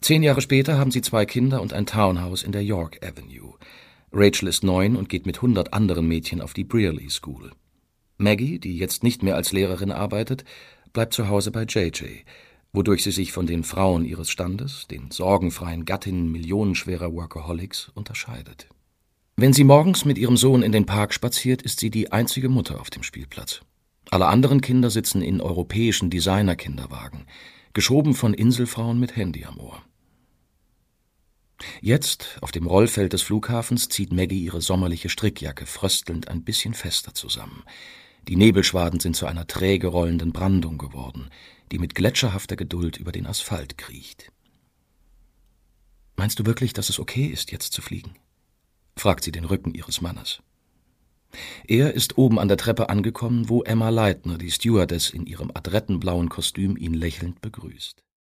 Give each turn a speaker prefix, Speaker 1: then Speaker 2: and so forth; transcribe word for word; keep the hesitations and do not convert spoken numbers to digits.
Speaker 1: Zehn Jahre später haben sie zwei Kinder und ein Townhouse in der York Avenue. Rachel ist neun und geht mit hundert anderen Mädchen auf die Brearley School. Maggie, die jetzt nicht mehr als Lehrerin arbeitet, bleibt zu Hause bei J J, wodurch sie sich von den Frauen ihres Standes, den sorgenfreien Gattinnen millionenschwerer Workaholics, unterscheidet. Wenn sie morgens mit ihrem Sohn in den Park spaziert, ist sie die einzige Mutter auf dem Spielplatz. Alle anderen Kinder sitzen in europäischen Designer-Kinderwagen, geschoben von Inselfrauen mit Handy am Ohr. Jetzt, auf dem Rollfeld des Flughafens, zieht Maggie ihre sommerliche Strickjacke fröstelnd ein bisschen fester zusammen. Die Nebelschwaden sind zu einer träge rollenden Brandung geworden, die mit gletscherhafter Geduld über den Asphalt kriecht. »Meinst du wirklich, dass es okay ist, jetzt zu fliegen?« fragt sie den Rücken ihres Mannes. Er ist oben an der Treppe angekommen, wo Emma Leitner, die Stewardess, in ihrem adrettenblauen Kostüm ihn lächelnd begrüßt.